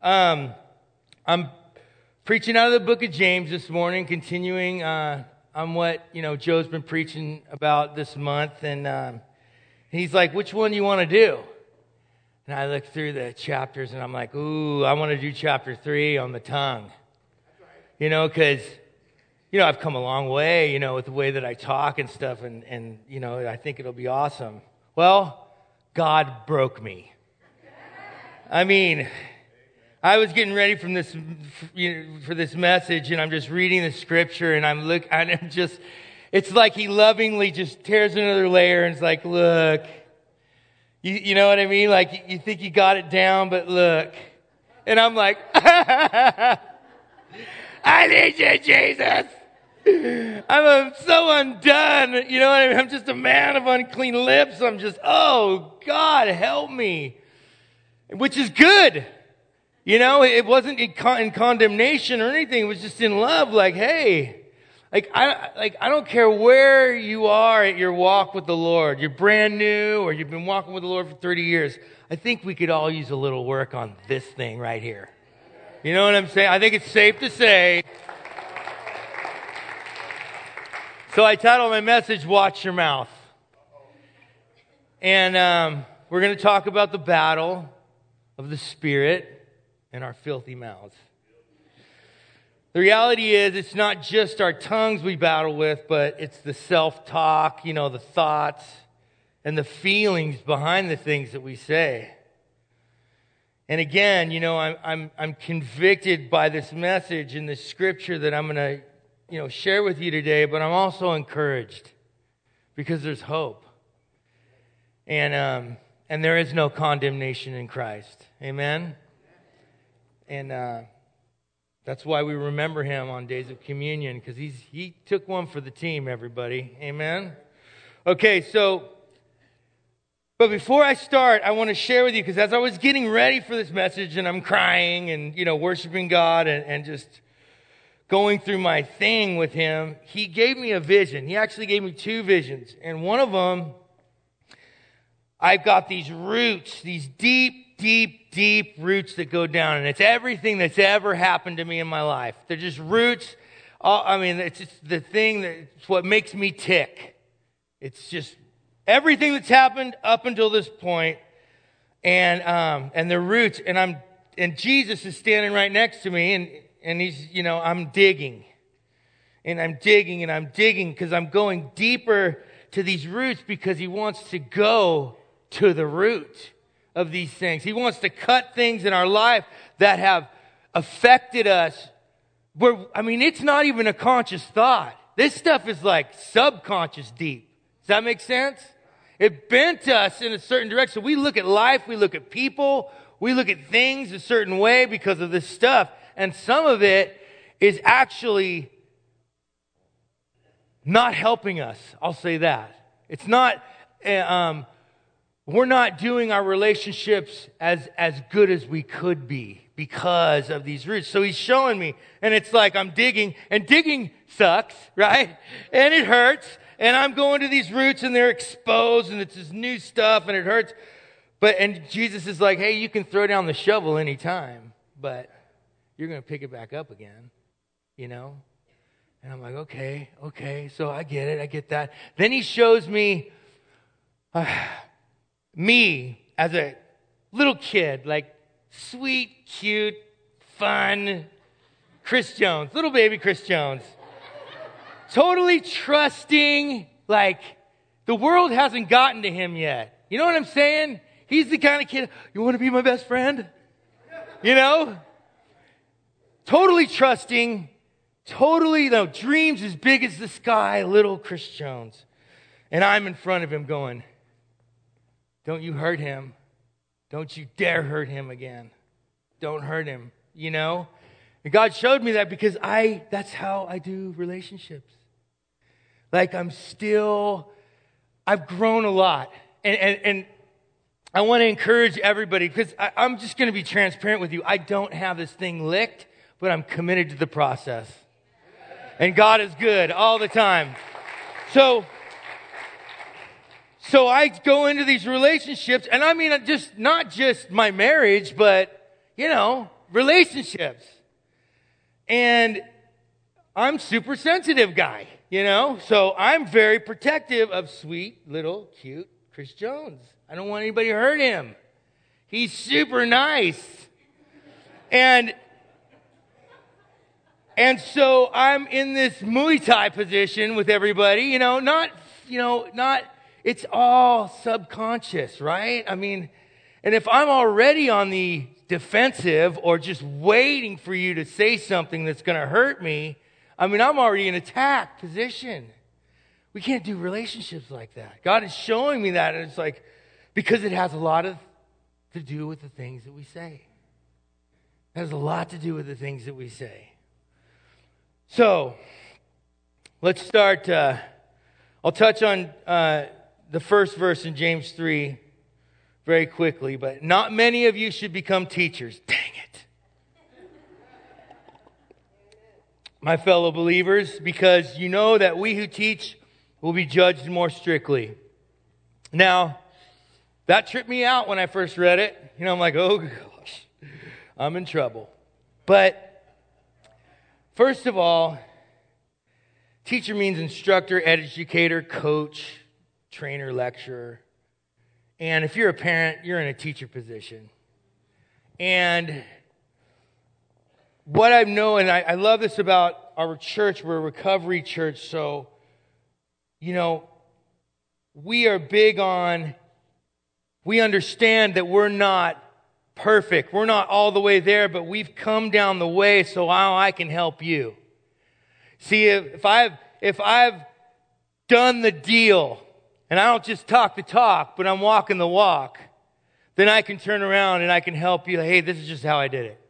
I'm preaching out of the book of James this morning, continuing on what, Joe's been preaching about this month. And he's like, which one do you want to do? And I look through the chapters and I'm like, ooh, I want to do chapter 3 on the tongue. Because, I've come a long way, with the way that I talk and stuff. And I think it'll be awesome. Well, God broke me. I mean, I was getting ready for this message, and I'm just reading the scripture, and it's like he lovingly just tears another layer, and it's like, look, you know what I mean? Like, you think you got it down, but look. And I'm like, I need you, Jesus. I'm so undone. You know what I mean? I'm just a man of unclean lips. I'm just, oh, God, help me. Which is good. It wasn't in condemnation or anything. It was just in love. Like, hey, I don't care where you are at your walk with the Lord. You're brand new, or you've been walking with the Lord for 30 years. I think we could all use a little work on this thing right here. You know what I'm saying? I think it's safe to say. So I titled my message, Watch Your Mouth. And we're going to talk about the battle of the Spirit and our filthy mouths. The reality is, it's not just our tongues we battle with, but it's the self-talk, the thoughts and the feelings behind the things that we say. And again, I'm convicted by this message in the scripture that I'm going to, share with you today, but I'm also encouraged because there's hope. And there is no condemnation in Christ. Amen? And that's why we remember him on days of communion, because he took one for the team, everybody. Amen? Okay, but before I start, I want to share with you, because as I was getting ready for this message, and I'm crying and, worshiping God and just going through my thing with him, he gave me a vision. He actually gave me 2 visions. And one of them, I've got these roots, these deep roots that go down, and it's everything that's ever happened to me in my life. They're just roots. It's just the thing that's what makes me tick. It's just everything that's happened up until this point, and the roots. And Jesus is standing right next to me, and he's, I'm digging, and I'm digging because I'm going deeper to these roots, because he wants to go to the root of these things. He wants to cut things in our life that have affected us. It's not even a conscious thought. This stuff is like subconscious deep. Does that make sense? It bent us in a certain direction. We look at life, we look at people, we look at things a certain way because of this stuff. And some of it is actually not helping us. I'll say that. It's not... we're not doing our relationships as good as we could be because of these roots. So he's showing me, and it's like I'm digging, and digging sucks, right? And it hurts, and I'm going to these roots, and they're exposed, and it's this new stuff, and it hurts. And Jesus is like, hey, you can throw down the shovel anytime, but you're going to pick it back up again, And I'm like, okay, so I get it, I get that. Then he shows me... me as a little kid, like sweet, cute, fun Chris Jones, little baby Chris Jones. Totally trusting, like the world hasn't gotten to him yet. You know what I'm saying? He's the kind of kid, you want to be my best friend? Totally trusting, totally, dreams as big as the sky, little Chris Jones. And I'm in front of him going, don't you hurt him. Don't you dare hurt him again. Don't hurt him, And God showed me that because that's how I do relationships. Like I've grown a lot. And I want to encourage everybody, because I'm just going to be transparent with you. I don't have this thing licked, but I'm committed to the process. And God is good all the time. So I go into these relationships, and not just my marriage, but, relationships. And I'm super sensitive guy, so I'm very protective of sweet, little, cute Chris Jones. I don't want anybody to hurt him. He's super nice. And so I'm in this Muay Thai position with everybody, not, it's all subconscious, right? I mean, and if I'm already on the defensive or just waiting for you to say something that's going to hurt me, I'm already in attack position. We can't do relationships like that. God is showing me that, and it's like, because it has a lot to do with the things that we say. It has a lot to do with the things that we say. So, let's start. I'll touch on the first verse in James 3 very quickly, but not many of you should become teachers. Dang it. My fellow believers, because you know that we who teach will be judged more strictly. Now, that tripped me out when I first read it. I'm like, oh gosh, I'm in trouble. But first of all, teacher means instructor, educator, coach, trainer, lecturer. And if you're a parent, you're in a teacher position. And what I know, and I love this about our church, we're a recovery church, so, we are big on, we understand that we're not perfect. We're not all the way there, but we've come down the way so how I can help you. See, if I've done the deal, and I don't just talk the talk, but I'm walking the walk, then I can turn around and I can help you. Hey, this is just how I did it.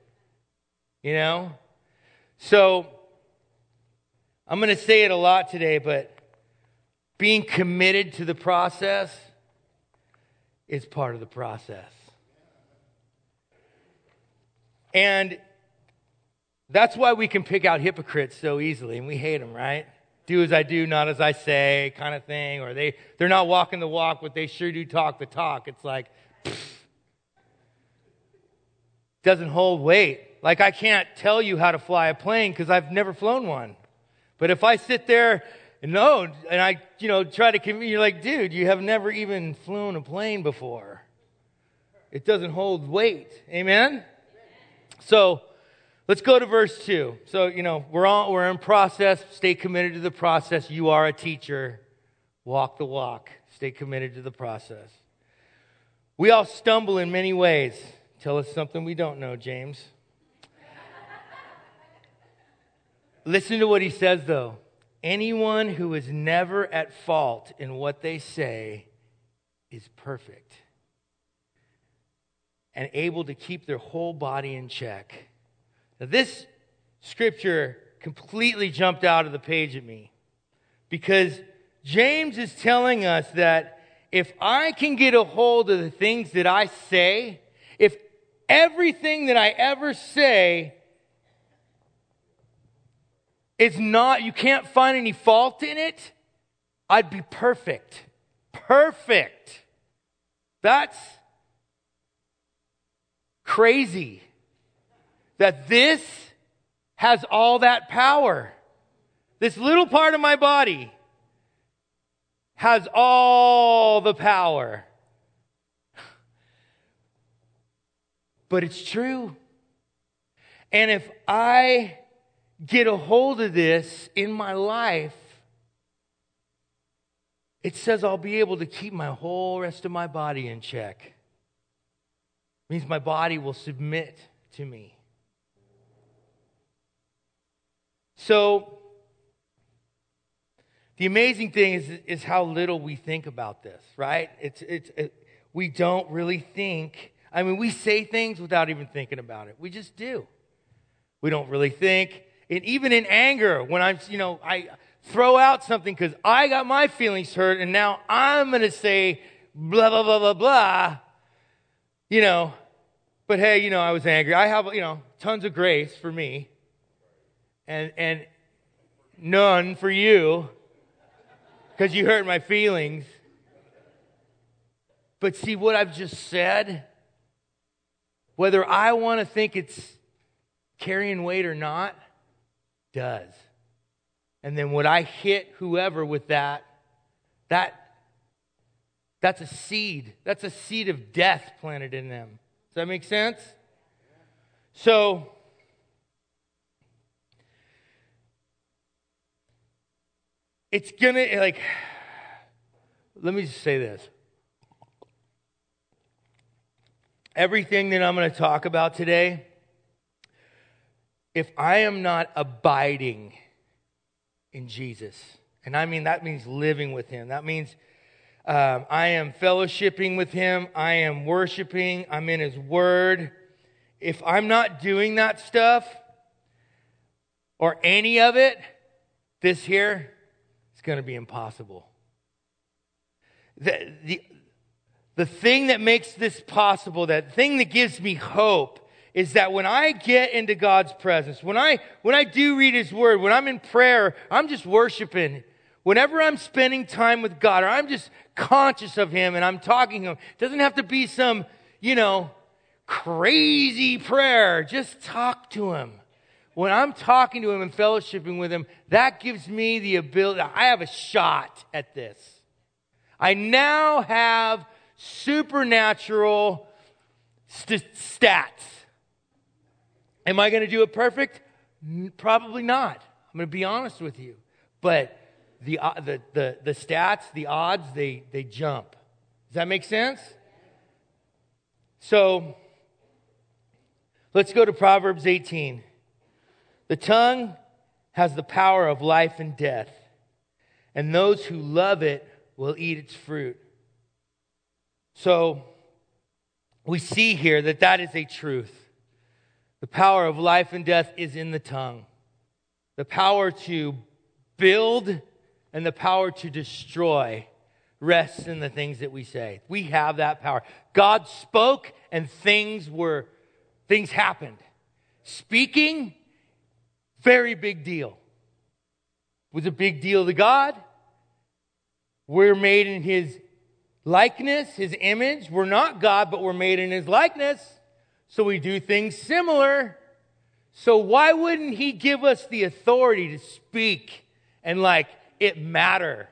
So, I'm going to say it a lot today, but being committed to the process is part of the process. And that's why we can pick out hypocrites so easily, and we hate them, right? Do as I do, not as I say, kind of thing. Or they're not walking the walk, but they sure do talk the talk. It's like, doesn't hold weight. Like, I can't tell you how to fly a plane because I've never flown one. But if I sit there and I, try to convince you, like, dude, you have never even flown a plane before. It doesn't hold weight. Amen? So, let's go to verse 2. So, we're in process. Stay committed to the process. You are a teacher. Walk the walk. Stay committed to the process. We all stumble in many ways. Tell us something we don't know, James. Listen to what he says, though. Anyone who is never at fault in what they say is perfect and able to keep their whole body in check. Now, this scripture completely jumped out of the page at me because James is telling us that if I can get a hold of the things that I say, if everything that I ever say is not, you can't find any fault in it, I'd be perfect. Perfect. That's crazy. That this has all that power. This little part of my body has all the power. But it's true. And if I get a hold of this in my life, it says I'll be able to keep my whole rest of my body in check. It means my body will submit to me. So, the amazing thing is how little we think about this, right? We don't really think. I mean, we say things without even thinking about it. We just do. We don't really think. And even in anger, when I throw out something because I got my feelings hurt and now I'm going to say blah, blah, blah, blah, blah, But hey, I was angry. I have, tons of grace for me and none for you because you hurt my feelings. But see what I've just said? Whether I want to think it's carrying weight or not, does. And then when I hit whoever with that's a seed. That's a seed of death planted in them. Does that make sense? So, it's gonna, let me just say this. Everything that I'm going to talk about today, if I am not abiding in Jesus, and I mean that means living with Him. That means I am fellowshipping with Him. I am worshiping. I'm in His Word. If I'm not doing that stuff, or any of it, this here, it's going to be impossible. The thing that makes this possible, that thing that gives me hope, is that when I get into God's presence, when I do read His Word, when I'm in prayer, I'm just worshiping. Whenever I'm spending time with God, or I'm just conscious of Him and I'm talking to Him, it doesn't have to be some, crazy prayer. Just talk to Him. When I'm talking to Him and fellowshipping with Him, that gives me the ability, I have a shot at this. I now have supernatural stats. Am I going to do it perfect? Probably not. I'm going to be honest with you. But the stats, the odds, they jump. Does that make sense? So, let's go to Proverbs 18. The tongue has the power of life and death, and those who love it will eat its fruit. So, we see here that is a truth. The power of life and death is in the tongue. The power to build and the power to destroy rests in the things that we say. We have that power. God spoke and things happened. Speaking, very big deal. It was a big deal to God. We're made in His likeness, His image. We're not God, but we're made in His likeness. So we do things similar. So why wouldn't He give us the authority to speak and it matter?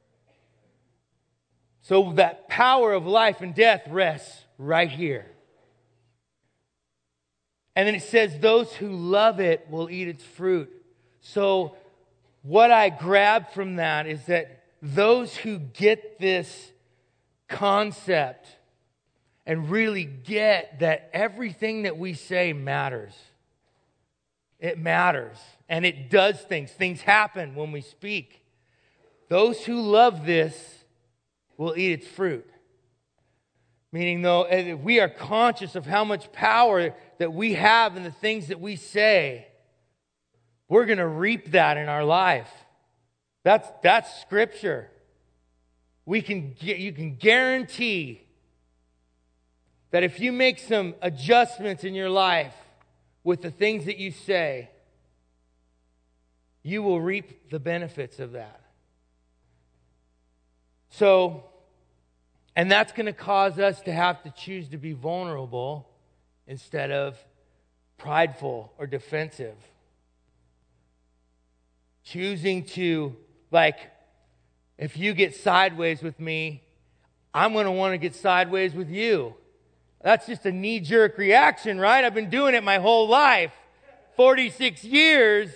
So that power of life and death rests right here. And then it says, those who love it will eat its fruit. So what I grab from that is that those who get this concept and really get that everything that we say matters. It matters. And it does things. Things happen when we speak. Those who love this will eat its fruit. Meaning, though, if we are conscious of how much power that we have in the things that we say, we're going to reap that in our life. That's Scripture. You can guarantee that if you make some adjustments in your life with the things that you say, you will reap the benefits of that. So, and that's going to cause us to have to choose to be vulnerable instead of prideful or defensive. Choosing to, if you get sideways with me, I'm going to want to get sideways with you. That's just a knee-jerk reaction, right? I've been doing it my whole life, 46 years.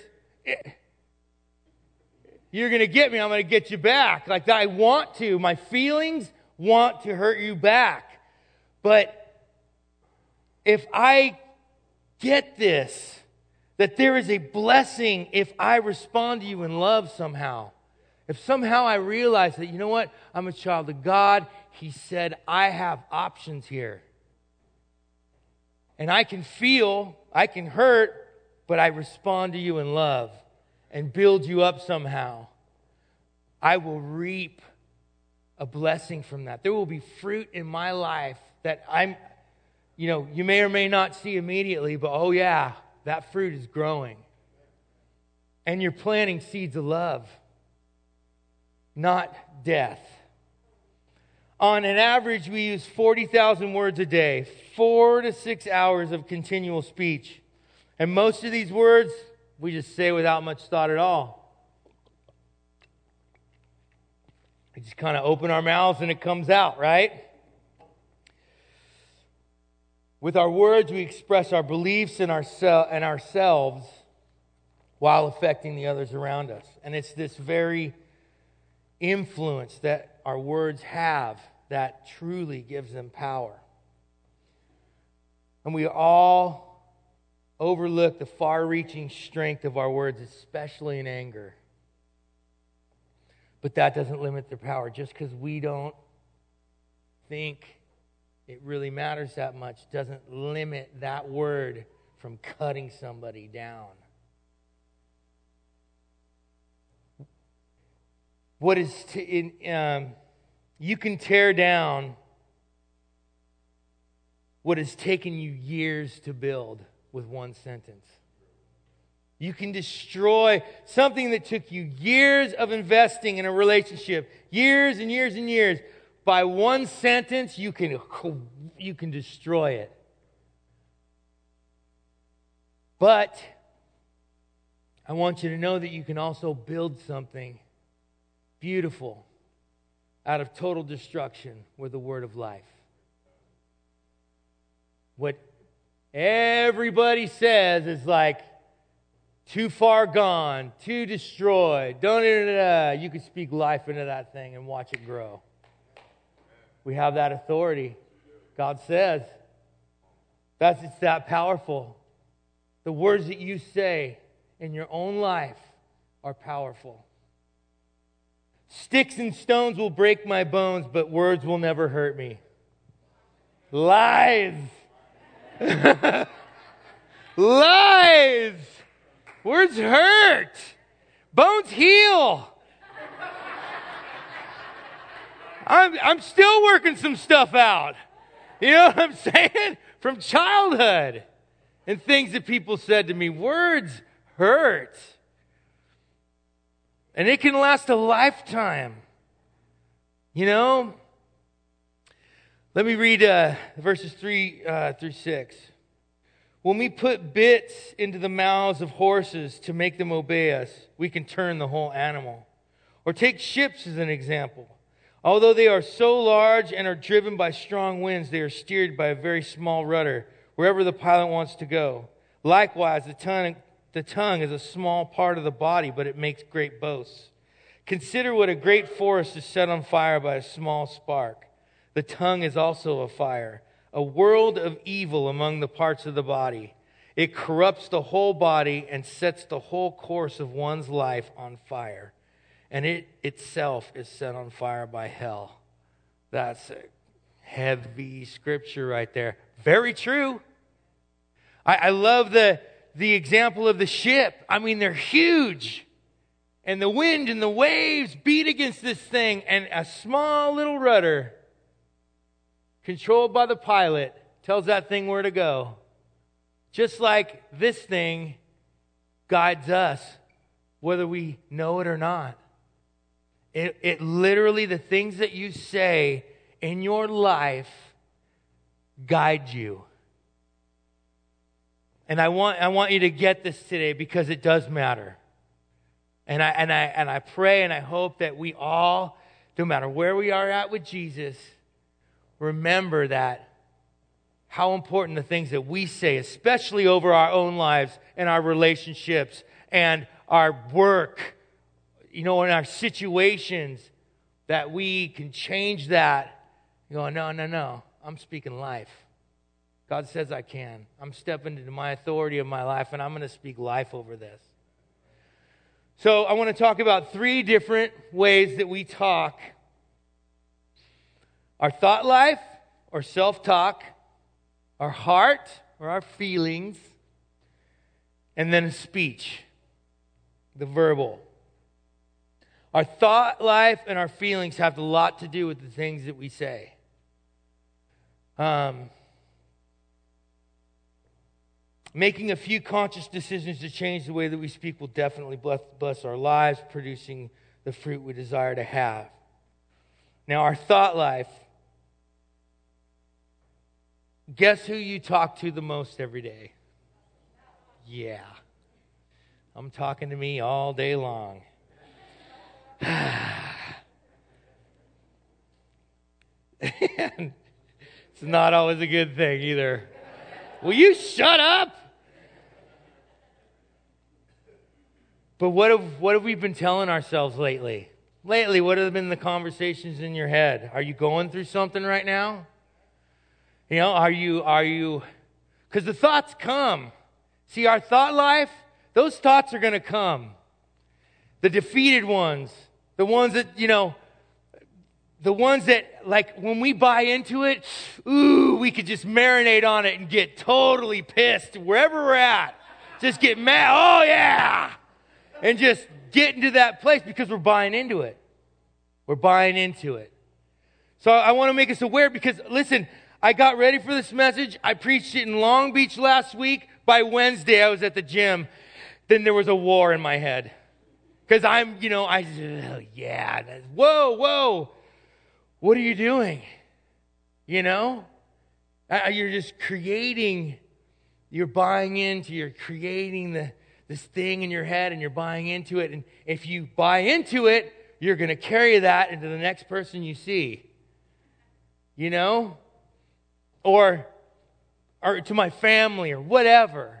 You're going to get me, I'm going to get you back. I want to. My feelings want to hurt you back. But if I get this, that there is a blessing if I respond to you in love somehow. If somehow I realize that, you know what? I'm a child of God. He said, I have options here. And I can feel, I can hurt, but I respond to you in love and build you up somehow. I will reap a blessing from that. There will be fruit in my life that you may or may not see immediately, but oh yeah, that fruit is growing. And you're planting seeds of love, not death. On an average, we use 40,000 words a day, 4 to 6 hours of continual speech. And most of these words, we just say without much thought at all. We just kind of open our mouths and it comes out, right? With our words, we express our beliefs and ourselves while affecting the others around us. And it's this very influence that our words have that truly gives them power. And we all overlook the far-reaching strength of our words, especially in anger. But that doesn't limit their power. Just because we don't think it really matters that much doesn't limit that word from cutting somebody down. You can tear down what has taken you years to build with one sentence. You can destroy something that took you years of investing in a relationship, years and years and years. By one sentence, you can destroy it. But I want you to know that you can also build something beautiful out of total destruction with the word of life. What everybody says is like, too far gone, too destroyed, you can speak life into that thing and watch it grow. We have that authority. God says it's that powerful. The words that you say in your own life are powerful. Sticks and stones will break my bones, but words will never hurt me. Lies. Lies. Words hurt. Bones heal. I'm still working some stuff out. You know what I'm saying? From childhood. And things that people said to me. Words hurt. And it can last a lifetime. You know? Let me read verses 3 through 6. When we put bits into the mouths of horses to make them obey us, we can turn the whole animal. Or take ships as an example. Although they are so large and are driven by strong winds, they are steered by a very small rudder, wherever the pilot wants to go. Likewise, the tongue is a small part of the body, but it makes great boasts. Consider what a great forest is set on fire by a small spark. The tongue is also a fire, a world of evil among the parts of the body. It corrupts the whole body and sets the whole course of one's life on fire. And it itself is set on fire by hell. That's a heavy scripture right there. Very true. I love the example of the ship. I mean, they're huge. And the wind and the waves beat against this thing. And a small little rudder, controlled by the pilot, tells that thing where to go. Just like this thing guides us, whether we know it or not. It literally, the things that you say in your life guide you. And I want you to get this today because it does matter. And I pray and I hope that we all, no matter where we are at with Jesus, remember that how important the things that we say, especially over our own lives and our relationships and our work, in our situations, that we can change that. You go, no, I'm speaking life. God says I can. I'm stepping into my authority of my life, and I'm going to speak life over this. So I want to talk about 3 different ways that we talk. Our thought life, or self-talk, our heart, or our feelings, and then speech, the verbal. Our thought life and our feelings have a lot to do with the things that we say. Making a few conscious decisions to change the way that we speak will definitely bless our lives, producing the fruit we desire to have. Now, our thought life. Guess who you talk to the most every day? Yeah. I'm talking to me all day long. And it's not always a good thing either. Will you shut up? But what have we been telling ourselves lately? Lately, what have been the conversations in your head? Are you going through something right now? You know, are you, because the thoughts come. See, our thought life, those thoughts are going to come. The defeated ones, the ones that, the ones that, like, when we buy into it, we could just marinate on it and get totally pissed wherever we're at. Just get mad. Oh, yeah. And just get into that place because we're buying into it. We're buying into it. So I want to make us aware because, listen, I got ready for this message. I preached it in Long Beach last week. By Wednesday, I was at the gym. Then there was a war in my head. Because whoa. What are you doing? You're just creating, you're creating this thing in your head and you're buying into it. And if you buy into it, you're going to carry that into the next person you see. Or to my family or whatever.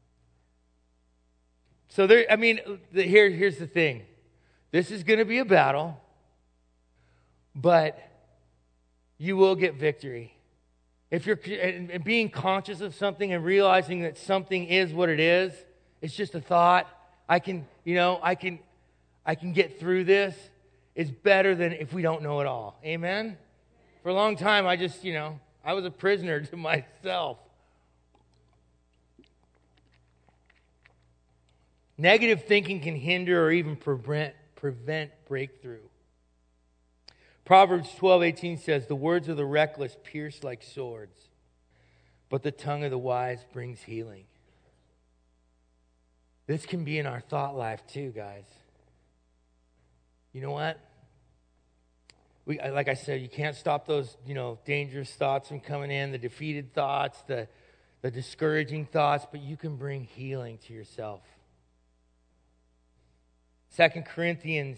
So here's the thing. This is going to be a battle, but you will get victory. If you're and being conscious of something and realizing that something is what it is, it's just a thought. I can get through this. It's better than if we don't know it all. Amen? For a long time, I was a prisoner to myself. Negative thinking can hinder or even prevent breakthrough. Proverbs 12:18 says, "The words of the reckless pierce like swords, but the tongue of the wise brings healing." This can be in our thought life too, guys. You know what? Like I said, you can't stop those, dangerous thoughts from coming in, the defeated thoughts, the discouraging thoughts, but you can bring healing to yourself. 2 Corinthians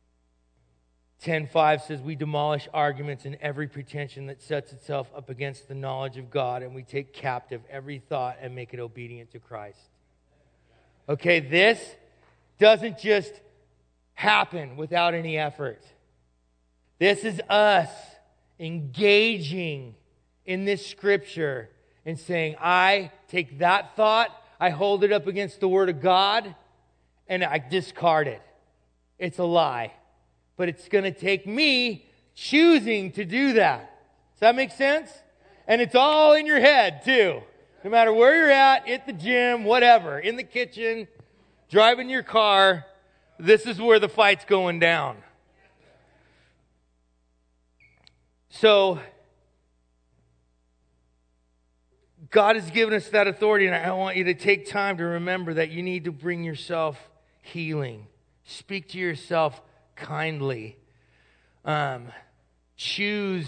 10:5 says, "We demolish arguments and every pretension that sets itself up against the knowledge of God, and we take captive every thought and make it obedient to Christ." Okay, this doesn't just happen without any effort. This is us engaging in this scripture and saying, I take that thought, I hold it up against the Word of God, and I discard it. It's a lie. But it's going to take me choosing to do that. Does that make sense? And it's all in your head, too. No matter where you're at the gym, whatever, in the kitchen, driving your car, this is where the fight's going down. So, God has given us that authority, and I want you to take time to remember that you need to bring yourself healing. Speak to yourself kindly. Choose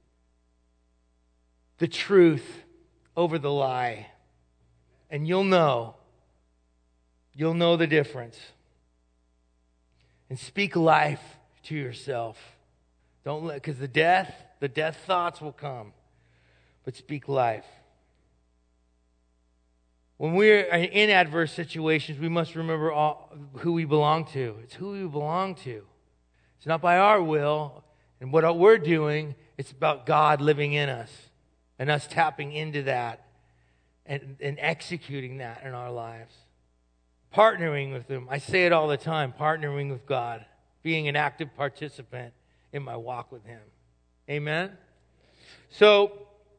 the truth over the lie. And you'll know the difference. And speak life to yourself. Don't let, because the death thoughts will come. But speak life. When we're in adverse situations, we must remember who we belong to. It's who we belong to. It's not by our will and what we're doing. It's about God living in us and us tapping into that and executing that in our lives. Partnering with Him. I say it all the time, partnering with God. Being an active participant in my walk with Him. Amen? So,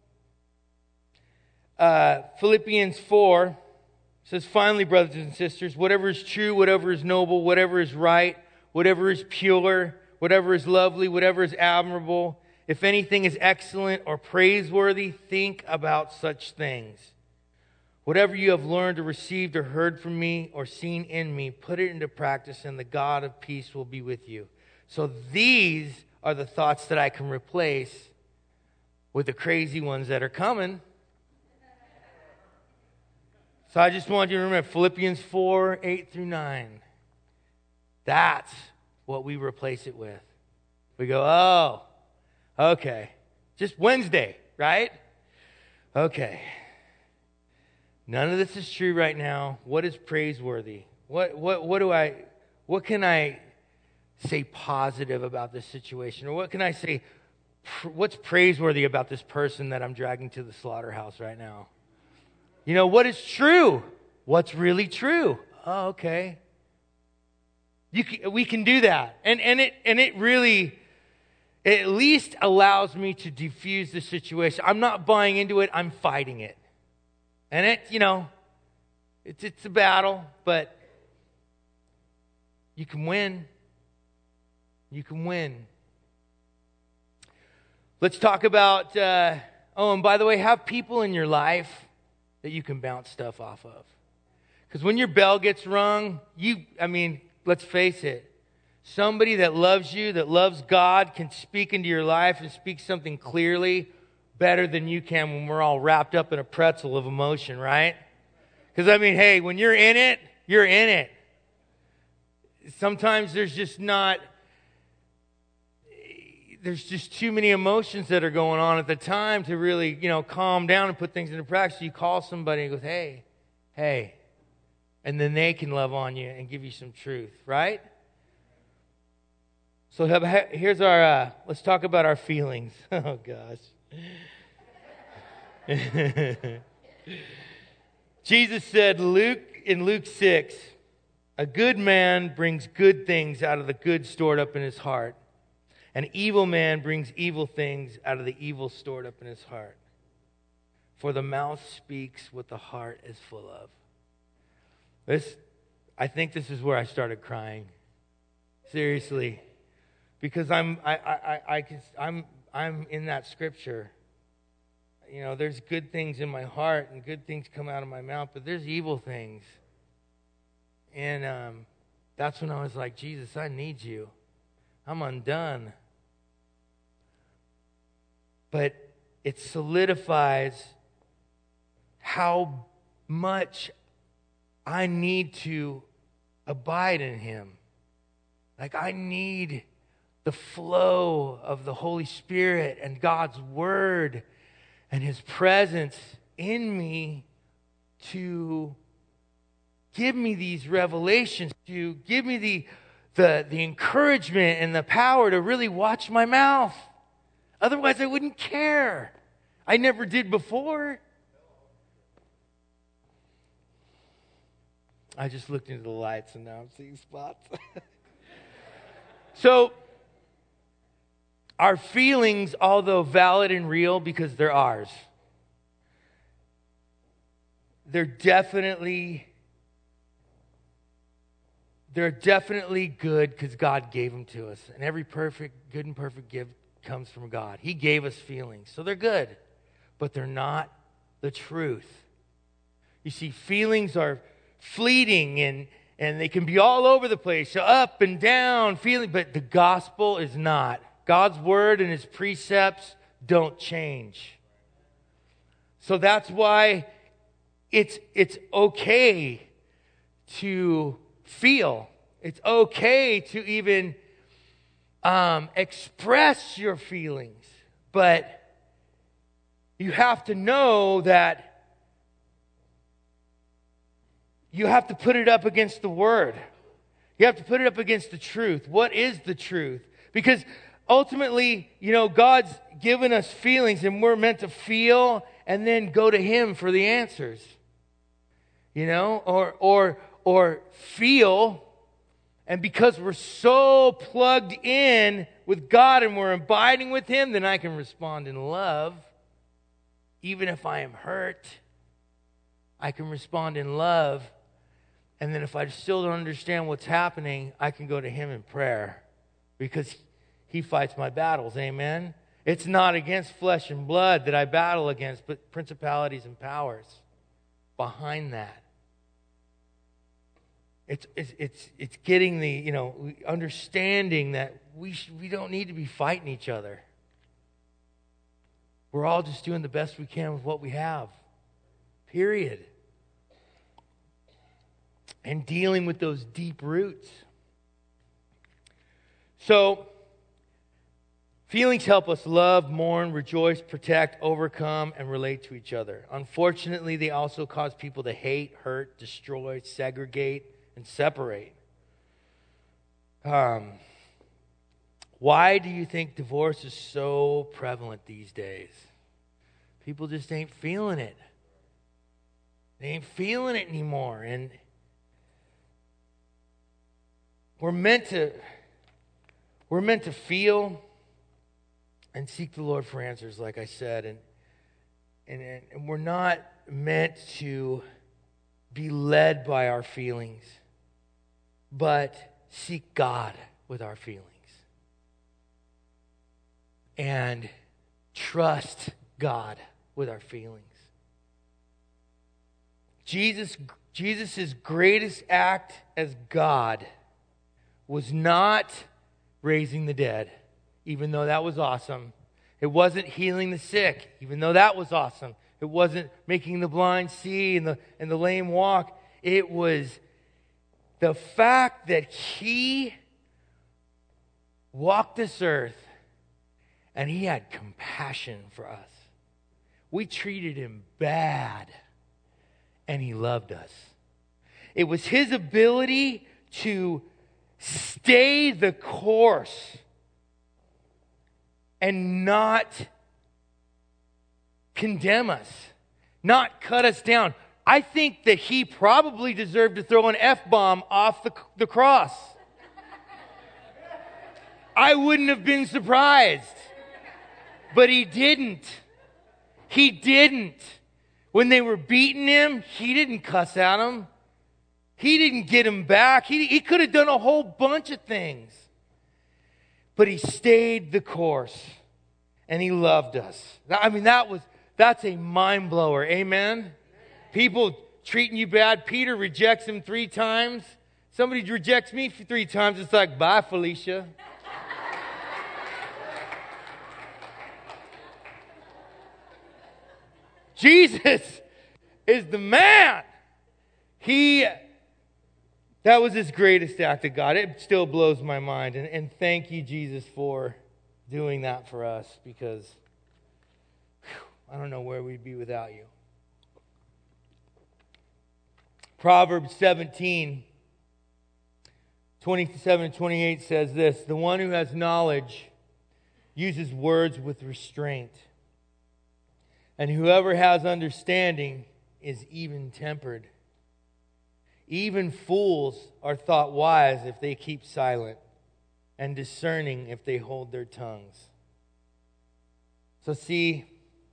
Philippians 4 says, "Finally, brothers and sisters, whatever is true, whatever is noble, whatever is right, whatever is pure, whatever is lovely, whatever is admirable, if anything is excellent or praiseworthy, think about such things. Whatever you have learned or received or heard from me or seen in me, put it into practice, and the God of peace will be with you." So these are the thoughts that I can replace with the crazy ones that are coming. So I just want you to remember Philippians 4, 8 through 9. That's what we replace it with. We go, oh, okay. Just Wednesday, right? Okay. None of this is true right now. What is praiseworthy? What can I say positive about this situation? Or what can I say, what's praiseworthy about this person that I'm dragging to the slaughterhouse right now? You know, what is true? What's really true? Oh, okay. We can do that. And it really, it at least allows me to diffuse the situation. I'm not buying into it, I'm fighting it. And it's a battle, but you can win. You can win. Let's talk about, and by the way, have people in your life that you can bounce stuff off of. Because when your bell gets rung, let's face it, somebody that loves you, that loves God, can speak into your life and speak something clearly better than you can when we're all wrapped up in a pretzel of emotion, right? Because, hey, when you're in it, you're in it. Sometimes there's just too many emotions that are going on at the time to really, calm down and put things into practice. So you call somebody and go, hey. And then they can love on you and give you some truth, right? So here's our, let's talk about our feelings. Oh, gosh. Jesus said in Luke 6, a good man brings good things out of the good stored up in his heart. An evil man brings evil things out of the evil stored up in his heart. For the mouth speaks what the heart is full of. I think this is where I started crying. Seriously. Because I'm in that scripture. There's good things in my heart and good things come out of my mouth, but there's evil things. And that's when I was like, Jesus, I need you. I'm undone. But it solidifies how much I need to abide in Him. Like I need the flow of the Holy Spirit and God's Word and His presence in me to give me these revelations, to give me the encouragement and the power to really watch my mouth. Otherwise, I wouldn't care. I never did before. I just looked into the lights and now I'm seeing spots. So, our feelings, although valid and real because they're ours, they're definitely good because God gave them to us. And every good and perfect gift comes from God. He gave us feelings. So they're good, but they're not the truth. You see, feelings are fleeting and they can be all over the place, so up and down, feeling, but the gospel is not. God's word and His precepts don't change. So that's why it's okay to feel. It's okay to even express your feelings. But you have to know that you have to put it up against the Word. You have to put it up against the truth. What is the truth? Because ultimately, God's given us feelings and we're meant to feel and then go to Him for the answers. Or feel, and because we're so plugged in with God and we're abiding with Him, then I can respond in love. Even if I am hurt, I can respond in love. And then if I still don't understand what's happening, I can go to Him in prayer because He fights my battles. Amen? It's not against flesh and blood that I battle against, but principalities and powers behind that. It's getting the, understanding that we don't need to be fighting each other. We're all just doing the best we can with what we have. Period. and dealing with those deep roots. So, feelings help us love, mourn, rejoice, protect, overcome, and relate to each other. Unfortunately, they also cause people to hate, hurt, destroy, segregate, and separate. Why do you think divorce is so prevalent these days? People just ain't feeling it. They ain't feeling it anymore. And we're meant to feel and seek the Lord for answers, like I said. And we're not meant to be led by our feelings, but seek God with our feelings. And trust God with our feelings. Jesus' greatest act as God was not raising the dead, even though that was awesome. It wasn't healing the sick, even though that was awesome. It wasn't making the blind see and the lame walk. It was the fact that He walked this earth and He had compassion for us. We treated Him bad, and He loved us. It was His ability to stay the course and not condemn us, not cut us down. I think that He probably deserved to throw an F-bomb off the cross. I wouldn't have been surprised. But He didn't. He didn't. When they were beating Him, He didn't cuss at them. He didn't get him back. He could have done a whole bunch of things. But He stayed the course. And He loved us. I mean, that's a mind blower. Amen? People treating you bad. Peter rejects Him 3 times. Somebody rejects me 3 times. It's like, bye, Felicia. Jesus is the man. That was His greatest act of God. It still blows my mind. And thank you, Jesus, for doing that for us, because I don't know where we'd be without You. Proverbs 17, 27 and 28 says this: the one who has knowledge uses words with restraint, and whoever has understanding is even-tempered. Even fools are thought wise if they keep silent, and discerning if they hold their tongues. So see,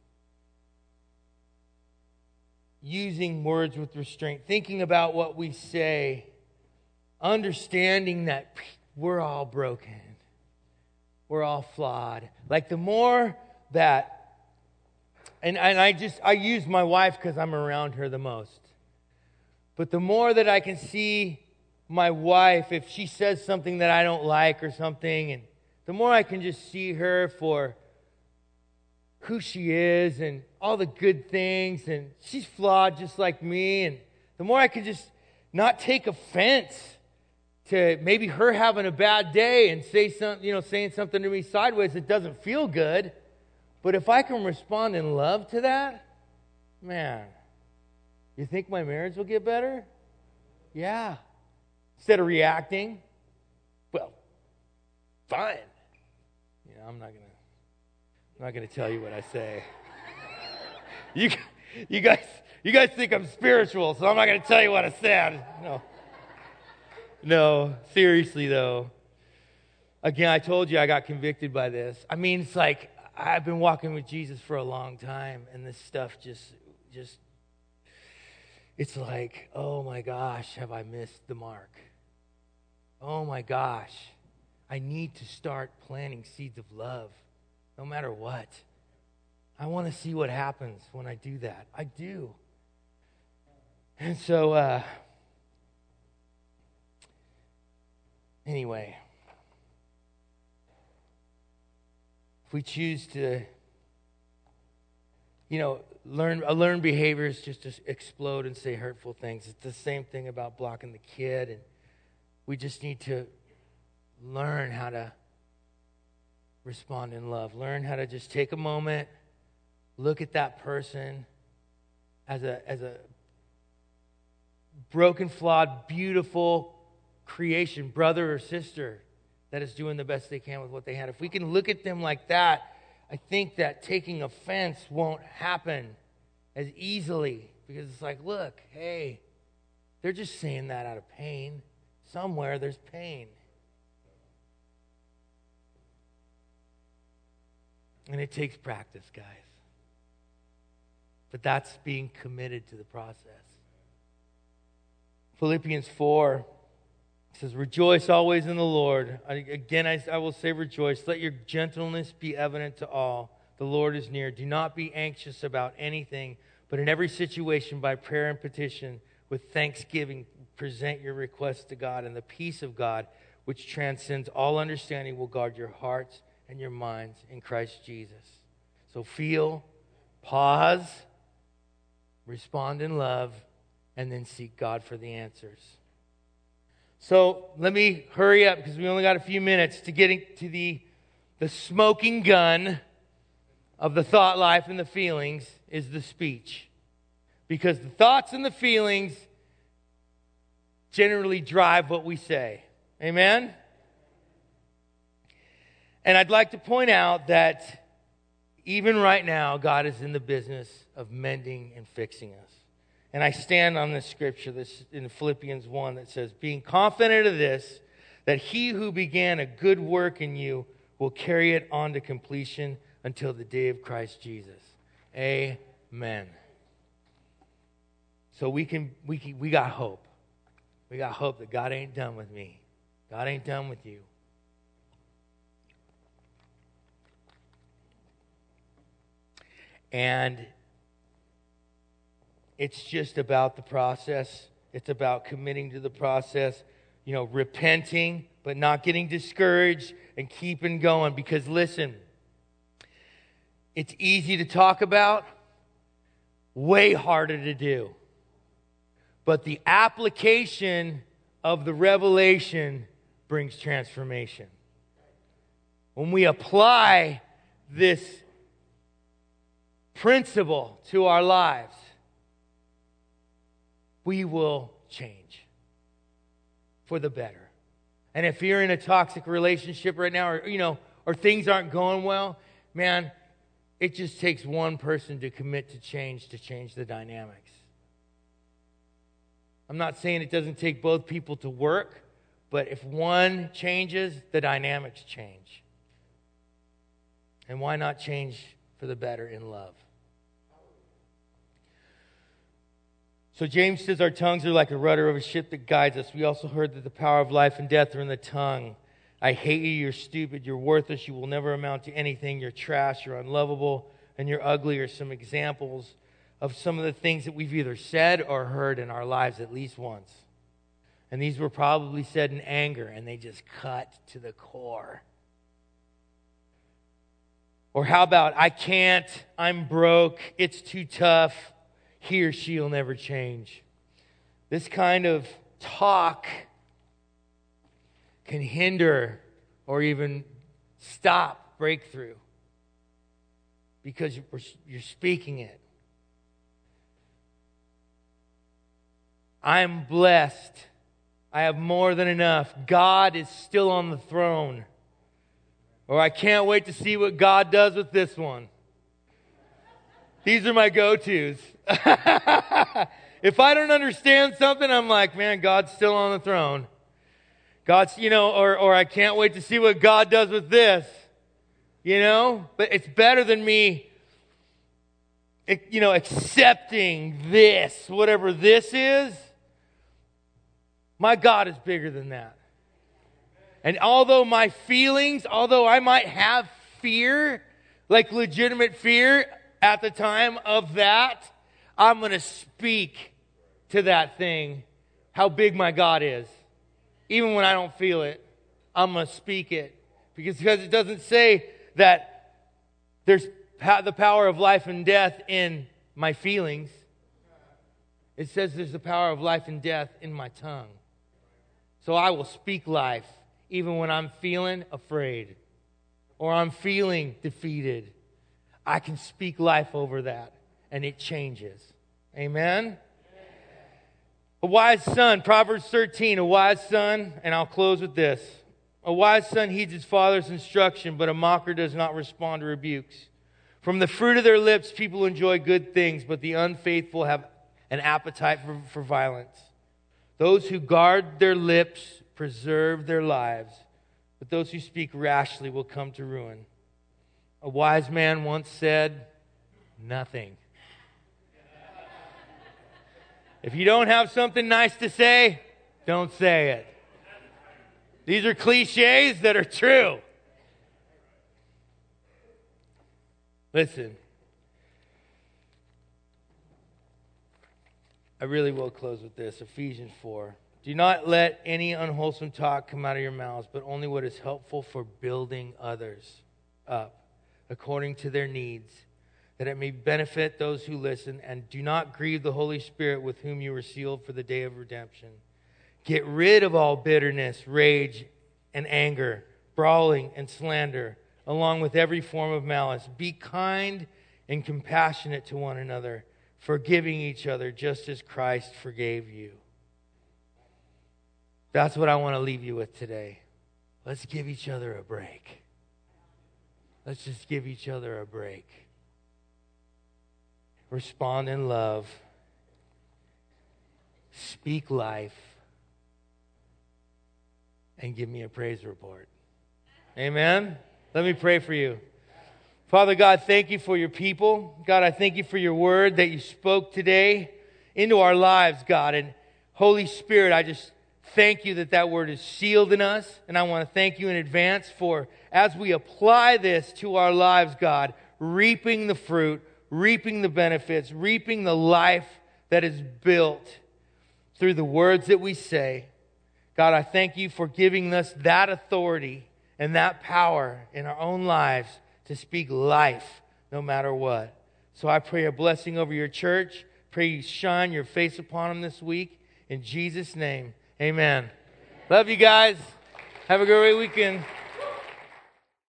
using words with restraint, thinking about what we say, understanding that we're all broken, we're all flawed. Like the more that, and I use my wife because I'm around her the most. But the more that I can see my wife, if she says something that I don't like or something, and the more I can just see her for who she is and all the good things, and she's flawed just like me, and the more I can just not take offense to maybe her having a bad day and saying something to me sideways that doesn't feel good. But if I can respond in love to that, man, you think my marriage will get better? Yeah. Instead of reacting, well, fine. I'm not gonna tell you what I say. You guys think I'm spiritual, so I'm not gonna tell you what I said. No, seriously though. Again, I told you I got convicted by this. I mean, it's like I've been walking with Jesus for a long time, and this stuff just it's like, oh my gosh, have I missed the mark? Oh my gosh, I need to start planting seeds of love, no matter what. I want to see what happens when I do that. I do. And so, anyway, if we choose to, learned behavior is just to explode and say hurtful things. It's the same thing about blocking the kid. And we just need to learn how to respond in love. Learn how to just take a moment, look at that person as a broken, flawed, beautiful creation, brother or sister that is doing the best they can with what they had. If we can look at them like that, I think that taking offense won't happen as easily, because it's like, look, hey, they're just saying that out of pain. Somewhere there's pain. And it takes practice, guys. But that's being committed to the process. Philippians 4 says, rejoice always in the Lord. Again, I will say rejoice. Let your gentleness be evident to all. The Lord is near. Do not be anxious about anything, but in every situation by prayer and petition with thanksgiving present your requests to God, and the peace of God, which transcends all understanding, will guard your hearts and your minds in Christ Jesus. So feel, pause, respond in love, and then seek God for the answers. So let me hurry up because we only got a few minutes to getting to the smoking gun of the thought life and the feelings is the speech. Because the thoughts and the feelings generally drive what we say. Amen? And I'd like to point out that even right now, God is in the business of mending and fixing us. And I stand on this scripture this in Philippians 1 that says, being confident of this, that he who began a good work in you will carry it on to completion until the day of Christ Jesus. Amen. So we got hope. We got hope that God ain't done with me. God ain't done with you. And it's just about the process. It's about committing to the process, repenting, but not getting discouraged and keeping going. Because listen, it's easy to talk about, way harder to do. But the application of the revelation brings transformation. When we apply this principle to our lives, we will change for the better. And if you're in a toxic relationship right now, or things aren't going well, man, it just takes one person to commit to change the dynamics. I'm not saying it doesn't take both people to work, but if one changes, the dynamics change. And why not change for the better in love? So James says our tongues are like a rudder of a ship that guides us. We also heard that the power of life and death are in the tongue. I hate you, you're stupid, you're worthless, you will never amount to anything, you're trash, you're unlovable, and you're ugly are some examples of some of the things that we've either said or heard in our lives at least once. And these were probably said in anger, and they just cut to the core. Or how about, I can't, I'm broke, it's too tough, he or she will never change. This kind of talk can hinder or even stop breakthrough because you're speaking it. I'm blessed. I have more than enough. God is still on the throne. Or I can't wait to see what God does with this one. These are my go-tos. If I don't understand something, I'm like, man, God's still on the throne. God's, or I can't wait to see what God does with this. But it's better than me, accepting this, whatever this is. My God is bigger than that. And although I might have fear, like legitimate fear at the time of that, I'm going to speak to that thing how big my God is. Even when I don't feel it, I'm going to speak it. Because it doesn't say that there's the power of life and death in my feelings. It says there's the power of life and death in my tongue. So I will speak life even when I'm feeling afraid or I'm feeling defeated. I can speak life over that and it changes. Amen? A wise son, Proverbs 13, a wise son, and I'll close with this. A wise son heeds his father's instruction, but a mocker does not respond to rebukes. From the fruit of their lips, people enjoy good things, but the unfaithful have an appetite for violence. Those who guard their lips preserve their lives, but those who speak rashly will come to ruin. A wise man once said, nothing. If you don't have something nice to say, don't say it. These are cliches that are true. Listen, I really will close with this. Ephesians 4. Do not let any unwholesome talk come out of your mouths, but only what is helpful for building others up according to their needs, that it may benefit those who listen. And do not grieve the Holy Spirit with whom you were sealed for the day of redemption. Get rid of all bitterness, rage, and anger, brawling and slander, along with every form of malice. Be kind and compassionate to one another, forgiving each other just as Christ forgave you. That's what I want to leave you with today. Let's give each other a break. Let's just give each other a break. Respond in love. Speak life. And give me a praise report. Amen? Let me pray for you. Father God, thank you for your people. God, I thank you for your word that you spoke today into our lives, God. And Holy Spirit, I just thank you that that word is sealed in us. And I want to thank you in advance for, as we apply this to our lives, God, reaping the fruit, reaping the benefits, reaping the life that is built through the words that we say. God, I thank you for giving us that authority and that power in our own lives to speak life no matter what. So I pray a blessing over your church. Pray you shine your face upon them this week. In Jesus' name, amen. Love you guys. Have a great weekend.